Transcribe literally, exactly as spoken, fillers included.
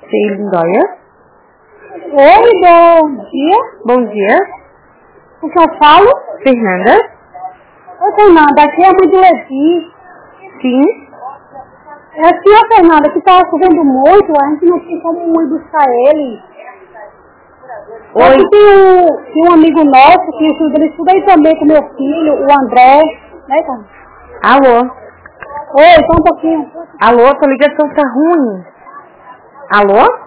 Sim, Lindóia. Oi, bom dia. Bom dia. O que eu falo? Fernanda. Oi, Fernanda, aqui é a mãe do Levi. Sim. É assim, ó, Fernanda, que tava chovendo muito, a gente não tinha como ir buscar ele. Só Oi. que tem um, tem um amigo nosso que estuda, ele estuda aí também com meu filho, o André. Né, cara? Alô. Oi, só um pouquinho. Alô, tua ligação tá ruim. Alô?